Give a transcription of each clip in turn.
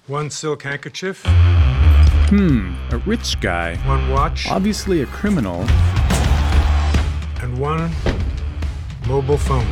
One silk handkerchief. A rich guy. One watch. Obviously a criminal. And one mobile phone.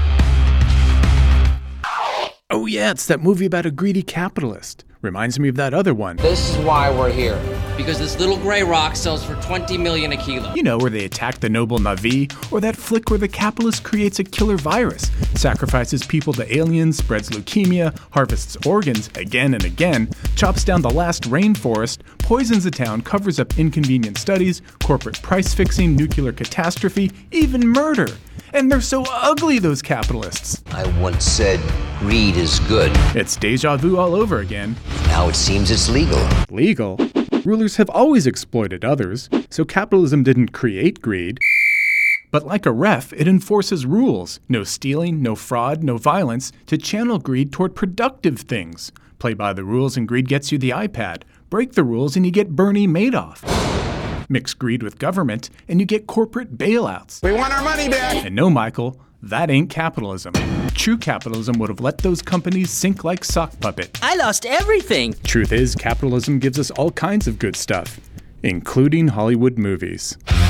Oh yeah, it's that movie about a greedy capitalist. Reminds me of that other one. This is why we're here. Because this little gray rock sells for $20 million a kilo. You know, where they attack the noble Na'vi, or that flick where the capitalist creates a killer virus, sacrifices people to aliens, spreads leukemia, harvests organs again and again, chops down the last rainforest, poisons a town, covers up inconvenient studies, corporate price fixing, nuclear catastrophe, even murder. And they're so ugly, those capitalists. I once said greed is good. It's deja vu all over again. Now it seems it's legal. Legal? Rulers have always exploited others, so capitalism didn't create greed. But like a ref, it enforces rules. No stealing, no fraud, no violence, to channel greed toward productive things. Play by the rules and greed gets you the iPad. Break the rules and you get Bernie Madoff. Mix greed with government and you get corporate bailouts. We want our money back! And no, Michael, that ain't capitalism. True capitalism would have let those companies sink like sock puppet. I lost everything! Truth is, capitalism gives us all kinds of good stuff, including Hollywood movies.